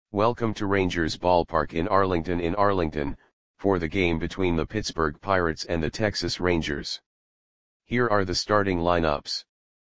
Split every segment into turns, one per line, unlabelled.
Welcome to Rangers Ballpark in Arlington, for the game between the Pittsburgh Pirates and the Texas Rangers. Here are the starting lineups.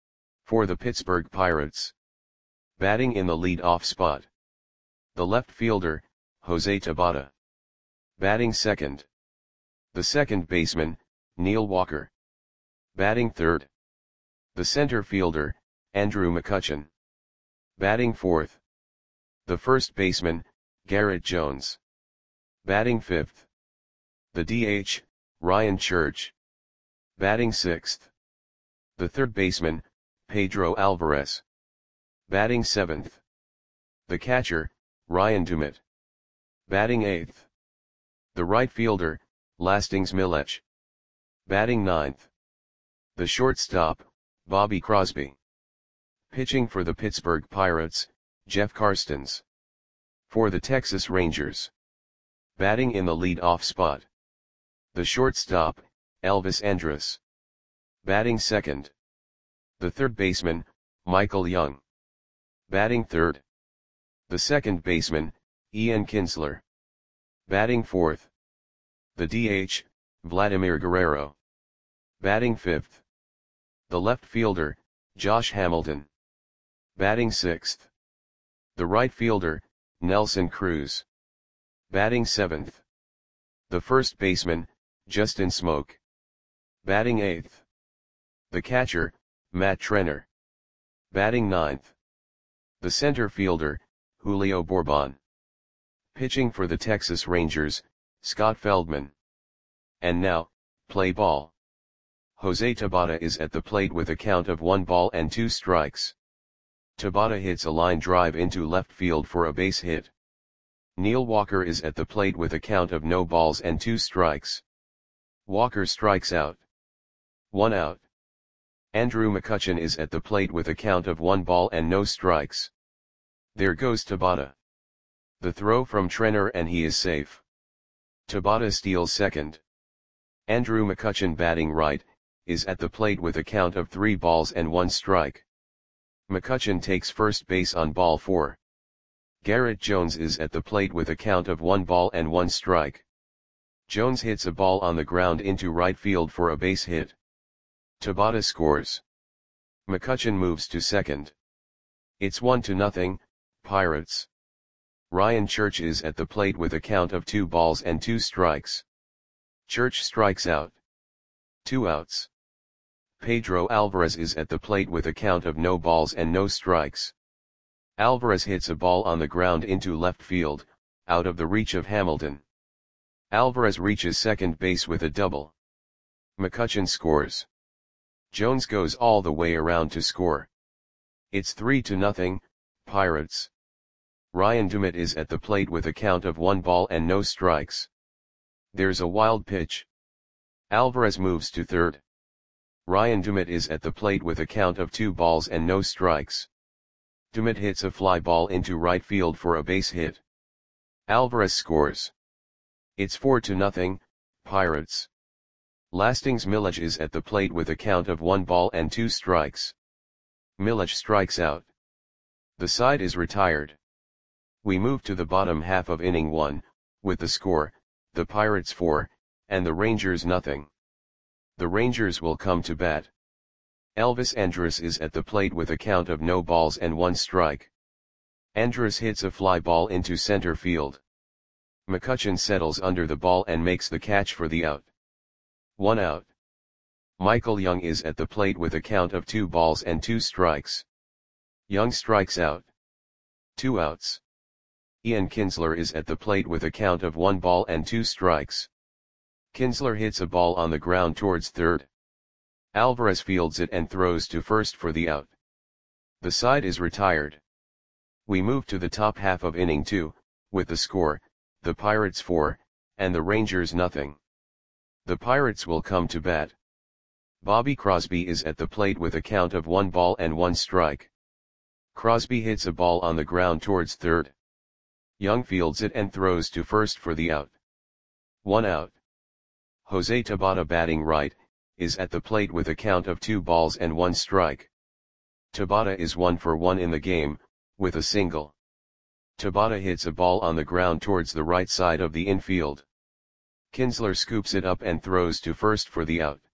For the Pittsburgh Pirates. Batting in the lead-off spot. The left fielder, Jose Tabata. Batting second. The second baseman, Neil Walker. Batting third. The center fielder, Andrew McCutchen. Batting fourth. The first baseman, Garrett Jones. Batting fifth. The DH, Ryan Church. Batting sixth. The third baseman, Pedro Alvarez. Batting seventh. The catcher, Ryan Dumit. Batting eighth. The right fielder, Lastings Milech. Batting ninth. The shortstop, Bobby Crosby. Pitching for the Pittsburgh Pirates, Jeff Karstens. For the Texas Rangers. Batting in the lead-off spot. The shortstop, Elvis Andrus. Batting second. The third baseman, Michael Young. Batting third. The second baseman, Ian Kinsler. Batting fourth. The DH, Vladimir Guerrero. Batting fifth. The left fielder, Josh Hamilton. Batting sixth. The right fielder, Nelson Cruz. Batting seventh. The first baseman, Justin Smoke. Batting eighth. The catcher, Matt Trenner. Batting ninth. The center fielder, Julio Bourbon. Pitching for the Texas Rangers, Scott Feldman. And now, play ball. Jose Tabata is at the plate with a count of 1-2 strikes. Tabata hits a line drive into left field for a base hit. Neil Walker is at the plate with a count of 0-2 strikes. Walker strikes out. 1 out. Andrew McCutchen is at the plate with a count of 1 ball and no strikes. There goes Tabata. The throw from Trenner and he is safe. Tabata steals second. Andrew McCutchen, batting right, is at the plate with a count of 3 balls and 1 strike. McCutchen takes first base on ball 4. Garrett Jones is at the plate with a count of 1 ball and 1 strike. Jones hits a ball on the ground into right field for a base hit. Tabata scores. McCutchen moves to second. It's 1-0, Pirates. Ryan Church is at the plate with a count of 2 balls and 2 strikes. Church strikes out. 2 outs. Pedro Alvarez is at the plate with a count of 0 balls and no strikes. Alvarez hits a ball on the ground into left field, out of the reach of Hamilton. Alvarez reaches second base with a double. McCutchen scores. Jones goes all the way around to score. It's 3-0, Pirates. Ryan Dumit is at the plate with a count of 1 ball and no strikes. There's a wild pitch. Alvarez moves to third. Ryan Dumit is at the plate with a count of 2 balls and no strikes. Dumit hits a fly ball into right field for a base hit. Alvarez scores. It's 4-0, Pirates. Lastings Milech is at the plate with a count of 1 ball and 2 strikes. Milech strikes out. The side is retired. We move to the bottom half of inning 1, with the score, the Pirates 4, and the Rangers 0. The Rangers will come to bat. Elvis Andrus is at the plate with a count of 0 balls and 1 strike. Andrus hits a fly ball into center field. McCutchen settles under the ball and makes the catch for the out. 1 out. Michael Young is at the plate with a count of 2 balls and 2 strikes. Young strikes out. 2 outs. Ian Kinsler is at the plate with a count of 1 ball and 2 strikes. Kinsler hits a ball on the ground towards third. Alvarez fields it and throws to first for the out. The side is retired. We move to the top half of inning 2, with the score, the Pirates 4, and the Rangers 0. The Pirates will come to bat. Bobby Crosby is at the plate with a count of 1 ball and 1 strike. Crosby hits a ball on the ground towards third. Young fields it and throws to first for the out. 1 out. Jose Tabata, batting right, is at the plate with a count of 2 balls and 1 strike. Tabata is 1 for 1 in the game, with a single. Tabata hits a ball on the ground towards the right side of the infield. Kinsler scoops it up and throws to first for the out.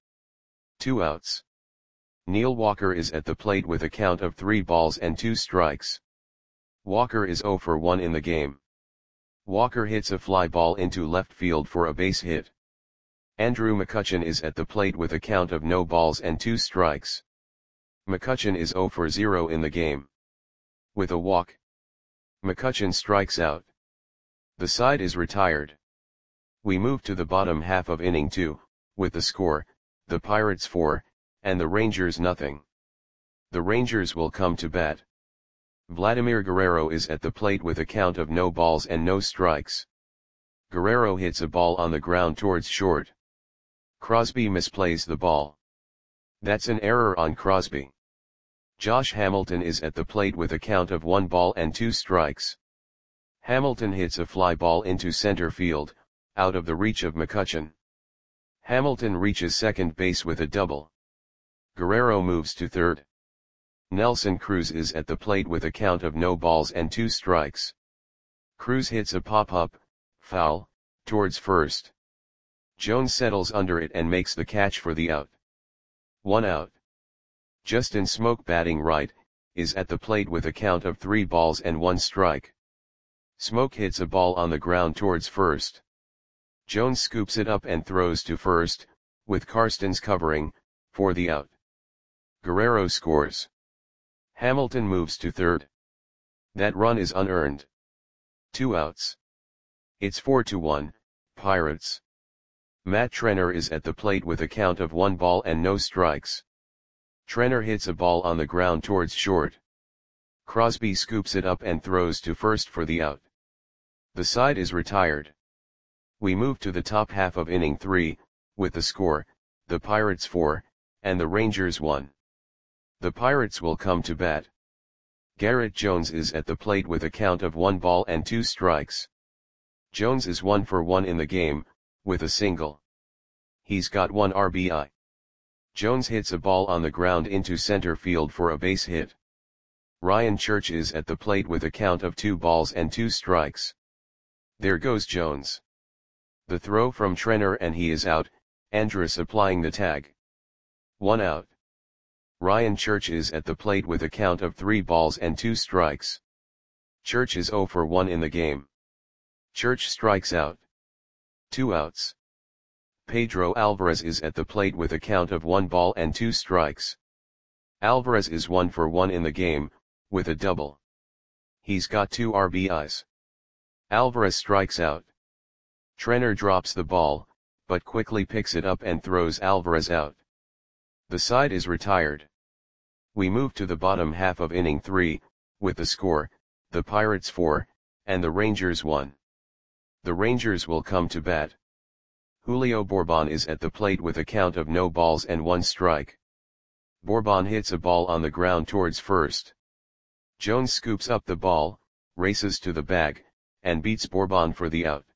2 outs. Neil Walker is at the plate with a count of 3 balls and 2 strikes. Walker is 0 for 1 in the game. Walker hits a fly ball into left field for a base hit. Andrew McCutchen is at the plate with a count of no balls and 2 strikes. McCutchen is 0 for 0 in the game. With a walk, McCutchen strikes out. The side is retired. We move to the bottom half of inning 2, with the score, the Pirates 4, and the Rangers nothing. The Rangers will come to bat. Vladimir Guerrero is at the plate with a count of no balls and no strikes. Guerrero hits a ball on the ground towards short. Crosby misplays the ball. That's an error on Crosby. Josh Hamilton is at the plate with a count of 1 ball and 2 strikes. Hamilton hits a fly ball into center field, out of the reach of McCutchen. Hamilton reaches second base with a double. Guerrero moves to third. Nelson Cruz is at the plate with a count of no balls and 2 strikes. Cruz hits a pop-up, foul, towards first. Jones settles under it and makes the catch for the out. 1 out. Justin Smoke, batting right, is at the plate with a count of 3 balls and 1 strike. Smoke hits a ball on the ground towards first. Jones scoops it up and throws to first, with Karstens covering, for the out. Guerrero scores. Hamilton moves to third. That run is unearned. 2 outs. It's 4-1, Pirates. Matt Trenner is at the plate with a count of 1 ball and no strikes. Trenner hits a ball on the ground towards short. Crosby scoops it up and throws to first for the out. The side is retired. We move to the top half of inning 3, with the score, the Pirates 4, and the Rangers 1. The Pirates will come to bat. Garrett Jones is at the plate with a count of 1 ball and 2 strikes. Jones is 1 for 1 in the game, with a single. He's got 1 RBI. Jones hits a ball on the ground into center field for a base hit. Ryan Church is at the plate with a count of 2 balls and 2 strikes. There goes Jones. The throw from Trenner and he is out, Andrus applying the tag. 1 out. Ryan Church is at the plate with a count of 3 balls and 2 strikes. Church is 0 for 1 in the game. Church strikes out. 2 outs. Pedro Alvarez is at the plate with a count of 1 ball and 2 strikes. Alvarez is 1 for 1 in the game, with a double. He's got 2 RBIs. Alvarez strikes out. Trenner drops the ball, but quickly picks it up and throws Alvarez out. The side is retired. We move to the bottom half of inning 3, with the score, the Pirates 4, and the Rangers 1. The Rangers will come to bat. Julio Bourbon is at the plate with a count of no balls and 1 strike. Bourbon hits a ball on the ground towards first. Jones scoops up the ball, races to the bag, and beats Bourbon for the out.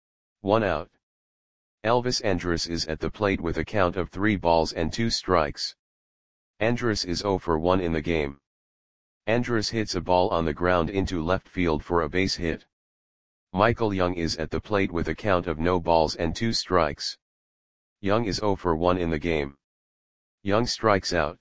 1 out. Elvis Andrus is at the plate with a count of 3 balls and 2 strikes. Andrus is 0 for 1 in the game. Andrus hits a ball on the ground into left field for a base hit. Michael Young is at the plate with a count of no balls and 2 strikes. Young is 0 for 1 in the game. Young strikes out.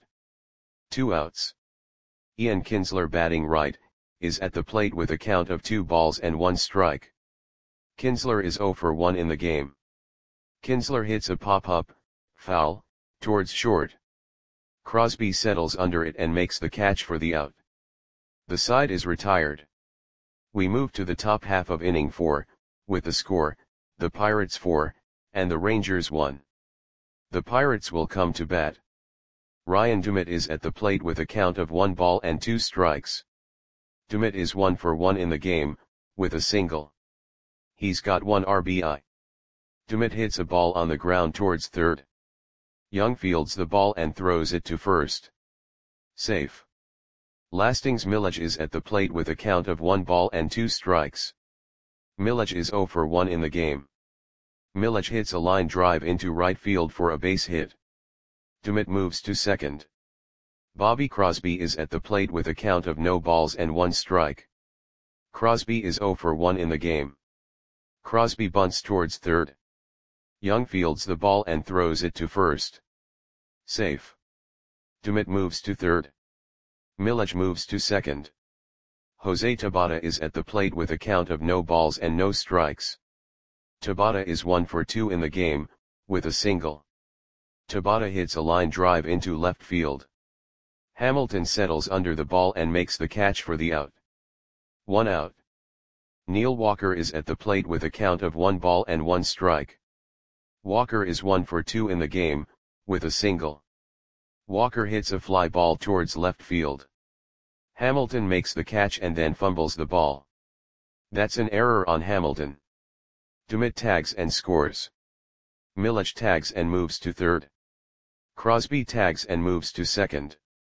2 outs. Ian Kinsler, batting right, is at the plate with a count of 2 balls and 1 strike. Kinsler is 0 for 1 in the game. Kinsler hits a pop-up, foul, towards short. Crosby settles under it and makes the catch for the out. The side is retired. We move to the top half of inning 4, with the score, the Pirates 4, and the Rangers 1. The Pirates will come to bat. Ryan Dumit is at the plate with a count of 1 ball and 2 strikes. Dumit is 1 for 1 in the game, with a single. He's got 1 RBI. Dumit hits a ball on the ground towards third. Young fields the ball and throws it to first. Safe. Lastings Milledge is at the plate with a count of 1 ball and 2 strikes. Milledge is 0 for 1 in the game. Milledge hits a line drive into right field for a base hit. Dumit moves to second. Bobby Crosby is at the plate with a count of no balls and 1 strike. Crosby is 0 for 1 in the game. Crosby bunts towards third. Young fields the ball and throws it to first. Safe. Dumit moves to third. Milic moves to second. Jose Tabata is at the plate with a count of no balls and no strikes. Tabata is 1 for 2 in the game, with a single. Tabata hits a line drive into left field. Hamilton settles under the ball and makes the catch for the out. 1 out. Neil Walker is at the plate with a count of 1 ball and 1 strike. Walker is 1 for 2 in the game, with a single. Walker hits a fly ball towards left field. Hamilton makes the catch and then fumbles the ball. That's an error on Hamilton. Dumit tags and scores. Milic tags and moves to third. Crosby tags and moves to second.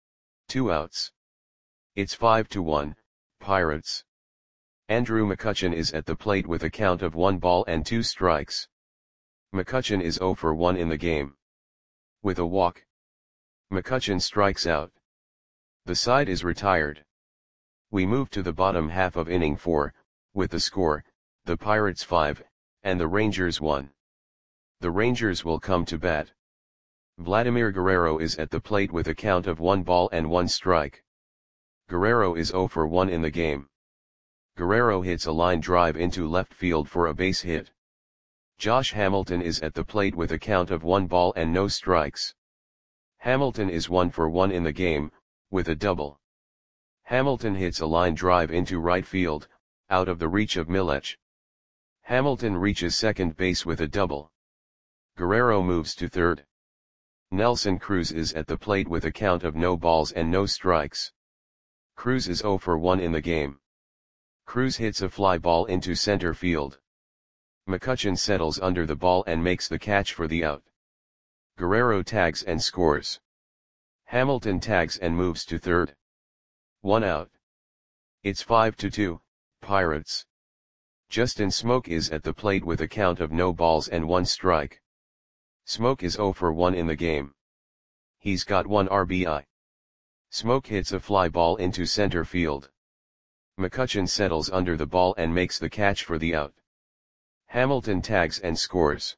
2 outs. It's 5-1, Pirates. Andrew McCutchen is at the plate with a count of 1 ball and 2 strikes. McCutchen is 0 for 1 in the game. With a walk. McCutchen strikes out. The side is retired. We move to the bottom half of inning 4, with the score, the Pirates 5, and the Rangers 1. The Rangers will come to bat. Vladimir Guerrero is at the plate with a count of 1 ball and 1 strike. Guerrero is 0 for 1 in the game. Guerrero hits a line drive into left field for a base hit. Josh Hamilton is at the plate with a count of 1 ball and no strikes. Hamilton is 1 for 1 in the game, with a double. Hamilton hits a line drive into right field, out of the reach of Milic. Hamilton reaches second base with a double. Guerrero moves to third. Nelson Cruz is at the plate with a count of no balls and no strikes. Cruz is 0 for 1 in the game. Cruz hits a fly ball into center field. McCutchen settles under the ball and makes the catch for the out. Guerrero tags and scores. Hamilton tags and moves to third. 1 out. It's 5-2, Pirates. Justin Smoke is at the plate with a count of no balls and 1 strike. Smoke is 0 for 1 in the game. He's got 1 RBI. Smoke hits a fly ball into center field. McCutchen settles under the ball and makes the catch for the out. Hamilton tags and scores.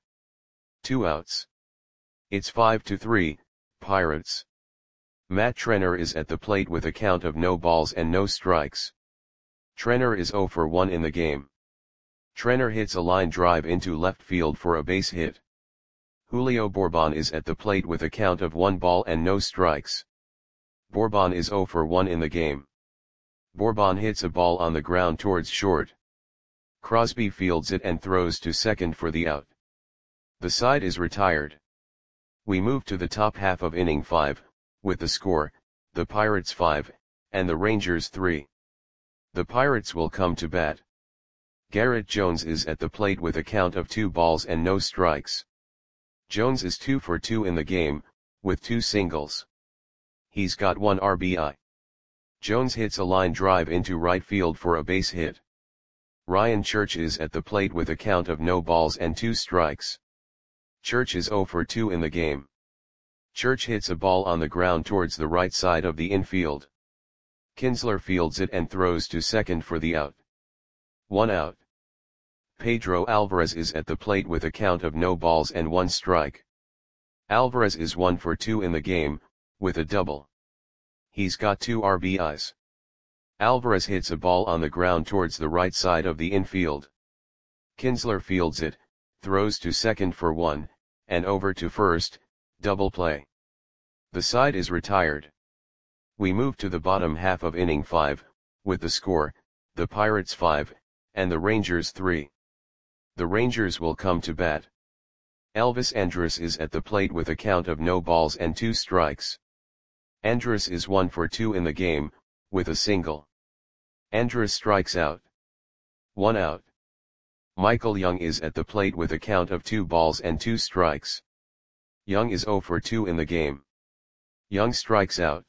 2 outs. It's 5-3, Pirates. Matt Trenner is at the plate with a count of no balls and no strikes. Trenner is 0 for 1 in the game. Trenner hits a line drive into left field for a base hit. Julio Bourbon is at the plate with a count of 1 ball and no strikes. Bourbon is 0 for 1 in the game. Bourbon hits a ball on the ground towards short. Crosby fields it and throws to second for the out. The side is retired. We move to the top half of inning 5, with the score, the Pirates 5, and the Rangers 3. The Pirates will come to bat. Garrett Jones is at the plate with a count of 2 balls and no strikes. Jones is 2 for 2 in the game, with 2 singles. He's got 1 RBI. Jones hits a line drive into right field for a base hit. Ryan Church is at the plate with a count of no balls and 2 strikes. Church is 0 for 2 in the game. Church hits a ball on the ground towards the right side of the infield. Kinsler fields it and throws to second for the out. 1 out. Pedro Alvarez is at the plate with a count of no balls and 1 strike. Alvarez is 1 for 2 in the game, with a double. He's got 2 RBIs. Alvarez hits a ball on the ground towards the right side of the infield. Kinsler fields it, throws to second for 1, and over to first, double play. The side is retired. We move to the bottom half of inning 5, with the score, the Pirates 5, and the Rangers 3. The Rangers will come to bat. Elvis Andrus is at the plate with a count of no balls and 2 strikes. Andrus is 1 for 2 in the game, with a single. Andrus strikes out. 1 out. Michael Young is at the plate with a count of 2 balls and 2 strikes. Young is 0 for 2 in the game. Young strikes out.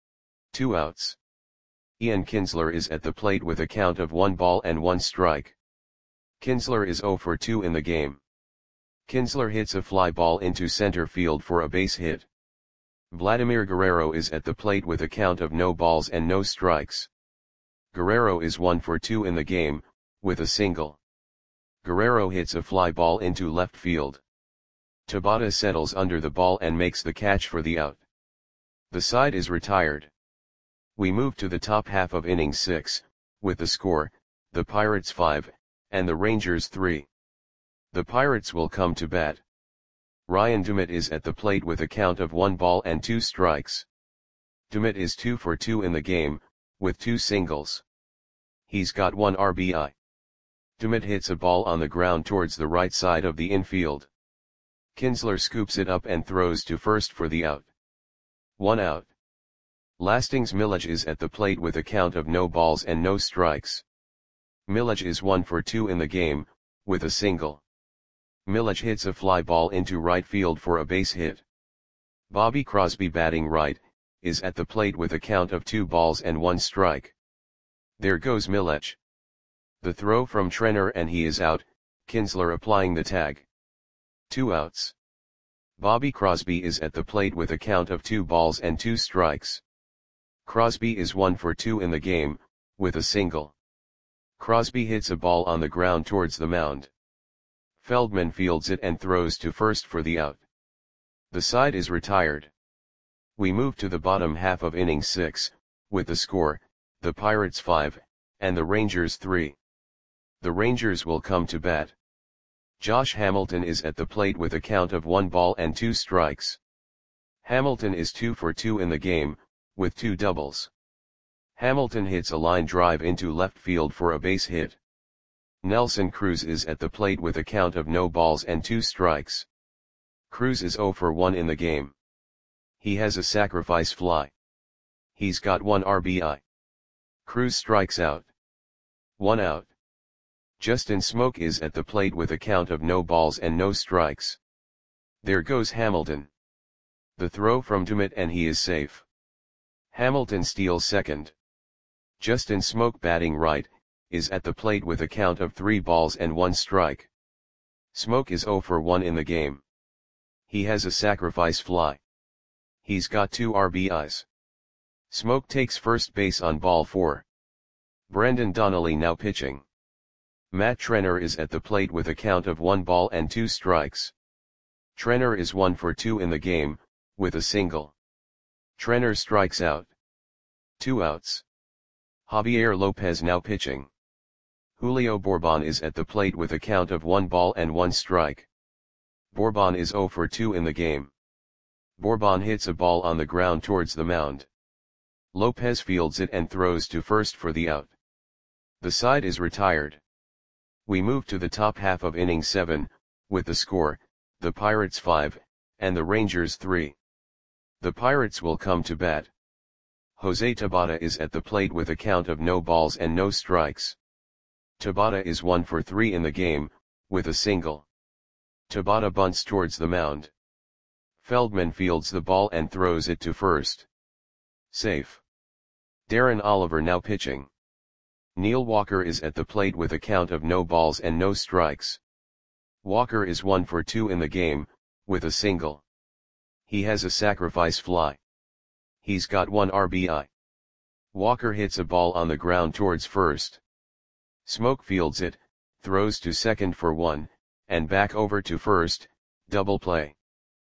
2 outs. Ian Kinsler is at the plate with a count of 1 ball and 1 strike. Kinsler is 0 for 2 in the game. Kinsler hits a fly ball into center field for a base hit. Vladimir Guerrero is at the plate with a count of no balls and no strikes. Guerrero is 1 for 2 in the game, with a single. Guerrero hits a fly ball into left field. Tabata settles under the ball and makes the catch for the out. The side is retired. We move to the top half of inning 6, with the score, the Pirates 5, and the Rangers 3. The Pirates will come to bat. Ryan Dumit is at the plate with a count of 1 ball and 2 strikes. Dumit is 2 for 2 in the game, with 2 singles. He's got 1 RBI. Dumit hits a ball on the ground towards the right side of the infield. Kinsler scoops it up and throws to first for the out. 1 out. Lastings Milledge is at the plate with a count of no balls and no strikes. Milledge is 1 for 2 in the game, with a single. Milledge hits a fly ball into right field for a base hit. Bobby Crosby, batting right, is at the plate with a count of 2 balls and 1 strike. There goes Milledge. The throw from Trenner and he is out, Kinsler applying the tag. 2 outs. Bobby Crosby is at the plate with a count of 2 balls and 2 strikes. Crosby is 1 for 2 in the game, with a single. Crosby hits a ball on the ground towards the mound. Feldman fields it and throws to first for the out. The side is retired. We move to the bottom half of inning 6, with the score, the Pirates 5, and the Rangers 3. The Rangers will come to bat. Josh Hamilton is at the plate with a count of 1 ball and 2 strikes. Hamilton is 2 for 2 in the game, with 2 doubles. Hamilton hits a line drive into left field for a base hit. Nelson Cruz is at the plate with a count of no balls and 2 strikes. Cruz is 0 for 1 in the game. He has a sacrifice fly. He's got 1 RBI. Cruz strikes out. 1 out. Justin Smoke is at the plate with a count of no balls and no strikes. There goes Hamilton. The throw from Dumit and he is safe. Hamilton steals second. Justin Smoke, batting right, is at the plate with a count of 3 balls and 1 strike. Smoke is 0 for 1 in the game. He has a sacrifice fly. He's got 2 RBIs. Smoke takes first base on ball 4. Brendan Donnelly now pitching. Matt Trenner is at the plate with a count of 1 ball and 2 strikes. Trenner is 1 for 2 in the game, with a single. Trenner strikes out. 2 outs. Javier Lopez now pitching. Julio Bourbon is at the plate with a count of 1 ball and 1 strike. Bourbon is 0 for 2 in the game. Bourbon hits a ball on the ground towards the mound. Lopez fields it and throws to first for the out. The side is retired. We move to the top half of inning 7, with the score, the Pirates 5, and the Rangers 3. The Pirates will come to bat. Jose Tabata is at the plate with a count of no balls and no strikes. Tabata is 1 for 3 in the game, with a single. Tabata bunts towards the mound. Feldman fields the ball and throws it to first. Safe. Darren Oliver now pitching. Neil Walker is at the plate with a count of no balls and no strikes. Walker is 1 for 2 in the game, with a single. He has a sacrifice fly. He's got 1 RBI. Walker hits a ball on the ground towards first. Smoke fields it, throws to second for 1, and back over to first, double play.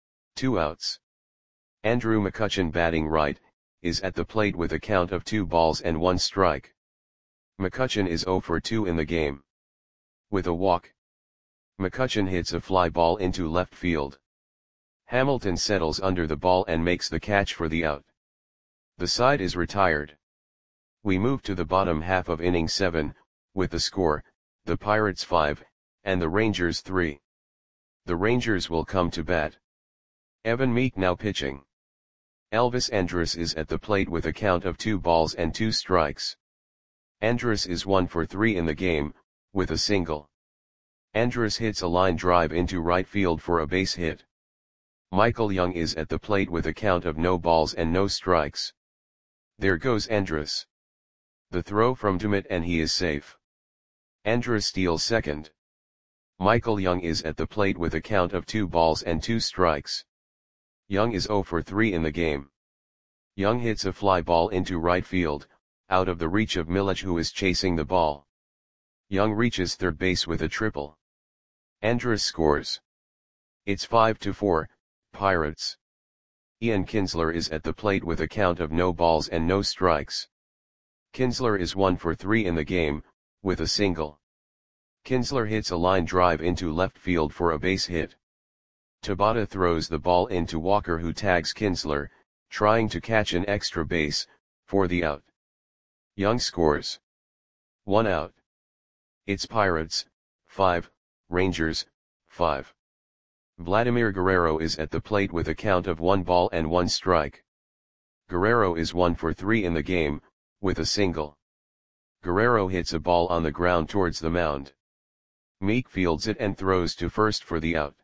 2 outs. Andrew McCutchen, batting right, is at the plate with a count of 2 balls and 1 strike. McCutchen is 0 for 2 in the game. With a walk. McCutchen hits a fly ball into left field. Hamilton settles under the ball and makes the catch for the out. The side is retired. We move to the bottom half of inning 7, with the score, the Pirates 5, and the Rangers 3. The Rangers will come to bat. Evan Meek now pitching. Elvis Andrus is at the plate with a count of 2 balls and 2 strikes. Andrus is 1 for 3 in the game, with a single. Andrus hits a line drive into right field for a base hit. Michael Young is at the plate with a count of no balls and no strikes. There goes Andrus. The throw from Dumit and he is safe. Andrus steals second. Michael Young is at the plate with a count of 2 balls and 2 strikes. Young is 0 for 3 in the game. Young hits a fly ball into right field, out of the reach of Milic, who is chasing the ball. Young reaches third base with a triple. Andrus scores. It's 5-4, Pirates. Ian Kinsler is at the plate with a count of no balls and no strikes. Kinsler is 1 for 3 in the game, with a single. Kinsler hits a line drive into left field for a base hit. Tabata throws the ball into Walker, who tags Kinsler, trying to catch an extra base, for the out. Young scores. 1 out. It's Pirates, 5, Rangers, 5. Vladimir Guerrero is at the plate with a count of 1 ball and 1 strike. Guerrero is 1 for 3 in the game, with a single. Guerrero hits a ball on the ground towards the mound. Meek fields it and throws to first for the out.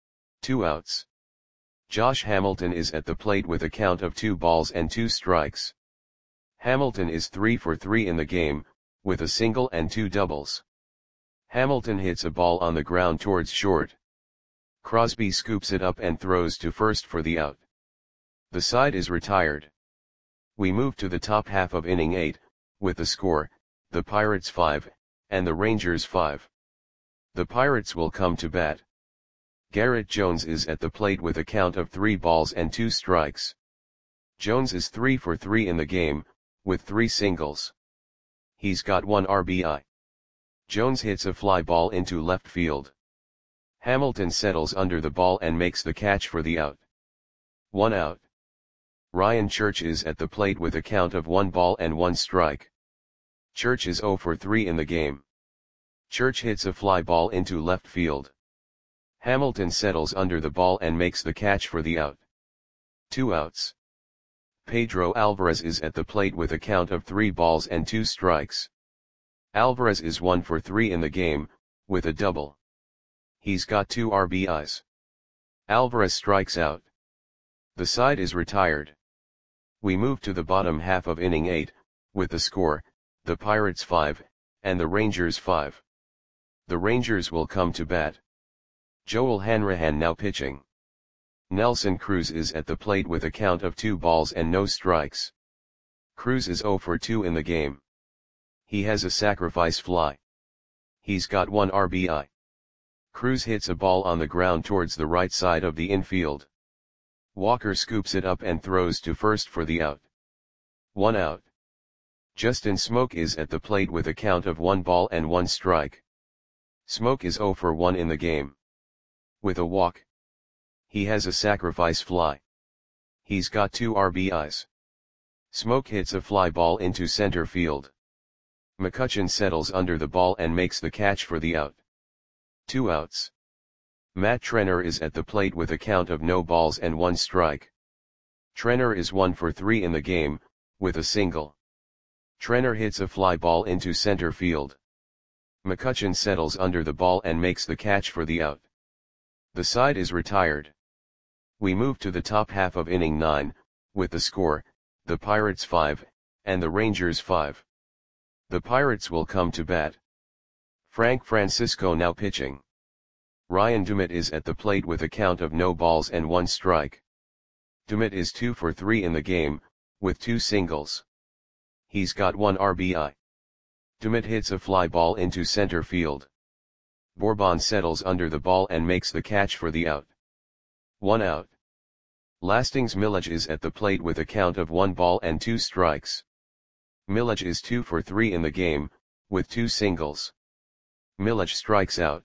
2 outs. Josh Hamilton is at the plate with a count of 2 balls and 2 strikes. Hamilton is 3 for 3 in the game, with a single and 2 doubles. Hamilton hits a ball on the ground towards short. Crosby scoops it up and throws to first for the out. The side is retired. We move to the top half of inning 8, with the score, the Pirates 5, and the Rangers 5. The Pirates will come to bat. Garrett Jones is at the plate with a count of 3 balls and 2 strikes. Jones is 3 for 3 in the game, with 3 singles. He's got 1 RBI. Jones hits a fly ball into left field. Hamilton settles under the ball and makes the catch for the out. 1 out. Ryan Church is at the plate with a count of 1 ball and 1 strike. Church is 0 for 3 in the game. Church hits a fly ball into left field. Hamilton settles under the ball and makes the catch for the out. 2 outs. Pedro Alvarez is at the plate with a count of 3 balls and 2 strikes. Alvarez is 1 for 3 in the game, with a double. He's got 2 RBIs. Alvarez strikes out. The side is retired. We move to the bottom half of inning 8, with the score, the Pirates 5, and the Rangers 5. The Rangers will come to bat. Joel Hanrahan now pitching. Nelson Cruz is at the plate with a count of 2 balls and no strikes. Cruz is 0 for 2 in the game. He has a sacrifice fly. He's got 1 RBI. Cruz hits a ball on the ground towards the right side of the infield. Walker scoops it up and throws to first for the out. 1 out. Justin Smoke is at the plate with a count of 1 ball and 1 strike. Smoke is 0 for 1 in the game. With a walk. He has a sacrifice fly. He's got 2 RBIs. Smoke hits a fly ball into center field. McCutchen settles under the ball and makes the catch for the out. 2 outs. Matt Trenner is at the plate with a count of no balls and 1 strike. Trenner is 1 for 3 in the game, with a single. Trenner hits a fly ball into center field. McCutchen settles under the ball and makes the catch for the out. The side is retired. We move to the top half of inning 9, with the score, the Pirates 5, and the Rangers 5. The Pirates will come to bat. Frank Francisco now pitching. Ryan Dumit is at the plate with a count of no balls and 1 strike. Dumit is 2 for 3 in the game, with 2 singles. He's got 1 RBI. Dumit hits a fly ball into center field. Bourbon settles under the ball and makes the catch for the out. 1 out. Lastings Milic is at the plate with a count of 1 ball and 2 strikes. Milic is 2 for 3 in the game, with 2 singles. Milic strikes out.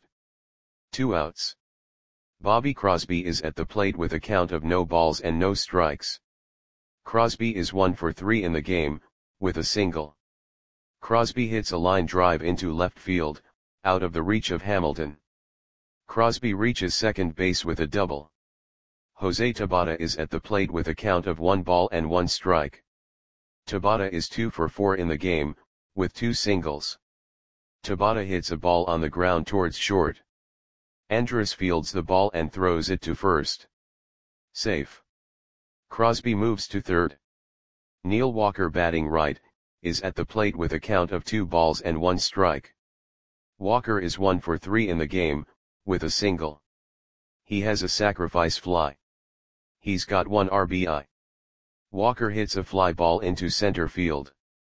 2 outs. Bobby Crosby is at the plate with a count of no balls and no strikes. Crosby is 1 for 3 in the game, with a single. Crosby hits a line drive into left field, out of the reach of Hamilton. Crosby reaches second base with a double. Jose Tabata is at the plate with a count of 1 ball and 1 strike. Tabata is 2 for 4 in the game, with 2 singles. Tabata hits a ball on the ground towards short. Andrus fields the ball and throws it to first. Safe. Crosby moves to third. Neil Walker, batting right, is at the plate with a count of 2 balls and 1 strike. Walker is 1 for 3 in the game, with a single. He has a sacrifice fly. He's got 1 RBI. Walker hits a fly ball into center field.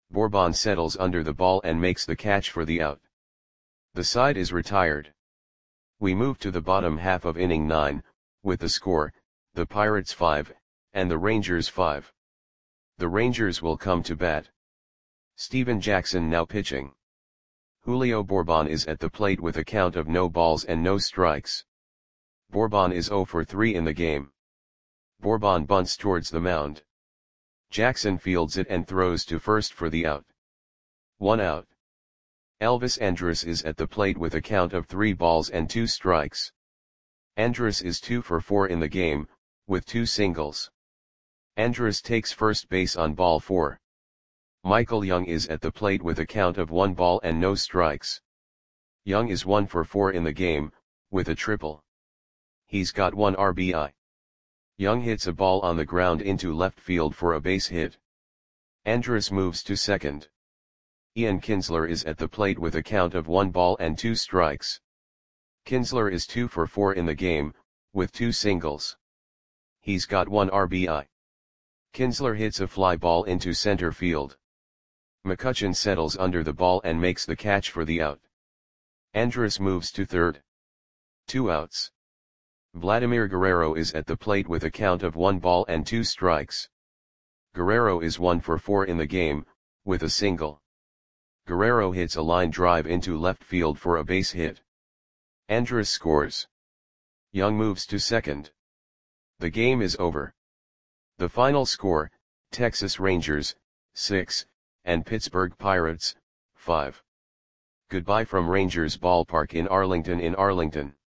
Bourbon settles under the ball and makes the catch for the out. The side is retired. We move to the bottom half of inning 9, with the score, the Pirates 5, and the Rangers 5. The Rangers will come to bat. Steven Jackson now pitching. Julio Bourbon is at the plate with a count of no balls and no strikes. Bourbon is 0 for 3 in the game. Bourbon bunts towards the mound. Jackson fields it and throws to first for the out. 1 out. Elvis Andrus is at the plate with a count of 3 balls and 2 strikes. Andrus is 2 for 4 in the game, with 2 singles. Andrus takes first base on ball 4. Michael Young is at the plate with a count of 1 ball and no strikes. Young is 1 for 4 in the game, with a triple. He's got 1 RBI. Young hits a ball on the ground into left field for a base hit. Andrus moves to second. Ian Kinsler is at the plate with a count of 1 ball and 2 strikes. Kinsler is 2 for 4 in the game, with 2 singles. He's got 1 RBI. Kinsler hits a fly ball into center field. McCutchen settles under the ball and makes the catch for the out. Andrus moves to third. 2 outs. Vladimir Guerrero is at the plate with a count of 1 ball and 2 strikes. Guerrero is 1 for 4 in the game, with a single. Guerrero hits a line drive into left field for a base hit. Andrus scores. Young moves to second. The game is over. The final score, Texas Rangers, 6, and Pittsburgh Pirates, 5. Goodbye from Rangers Ballpark in Arlington.